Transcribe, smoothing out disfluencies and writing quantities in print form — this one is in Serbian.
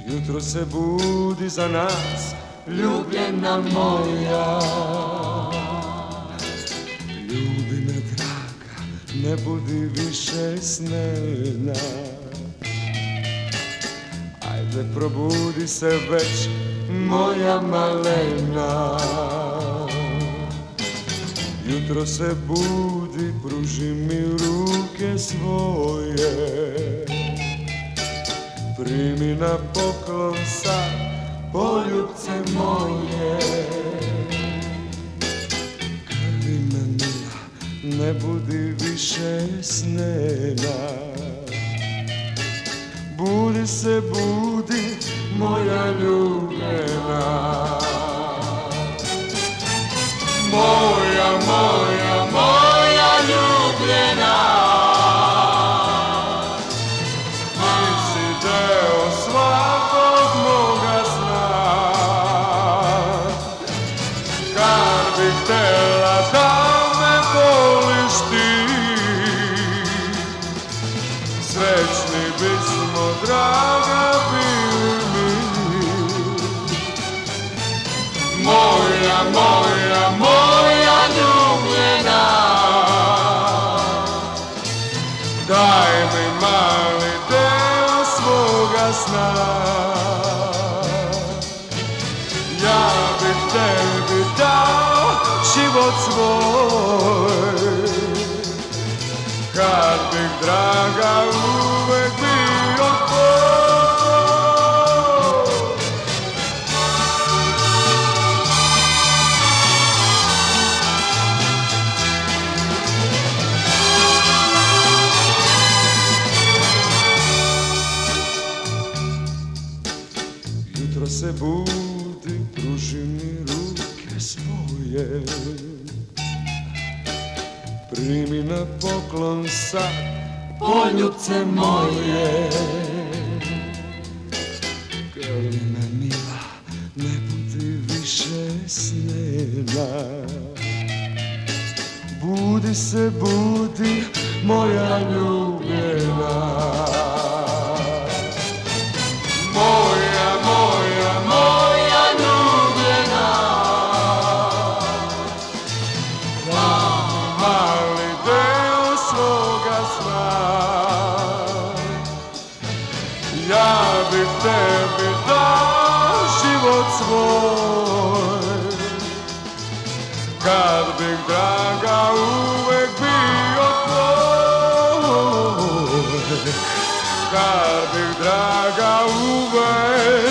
Jutro se budi za nas, ljubljena moja. Ljubi me draga, ne budi više snena. Ajde probudi se već, moja malena. Jutro se budi, pruži mi ruke svoje. Primi na poklon sad, poljubce moje. Krvi me mila, ne budi više snena. Budi se, budi, moja ljubljena. Moja, moja, moja ljubljena. Ti si deo svakog moga sna. Kad bih htela da me voliš ti, srećni bismo, draga, bili mi. Moja, moja, moja ljubljena. Daj mi mali deo svoga sna. Ja bih tebi dao život svoj. Kad bih, draga, uvek bio tvoj. Jutro se budi, pruži mi ruke svoje. Primi na poklon sad, poljubce moje. Krvi me mila, ne budi više snena. Budi se, budi, moja ljubljena. Moja, moja, moja ljubljena. Mali deo svoga sna. Ja bih tebi dao život svoj. Kad bih, draga, uvek bio tvoj. Kad bih, draga, uvek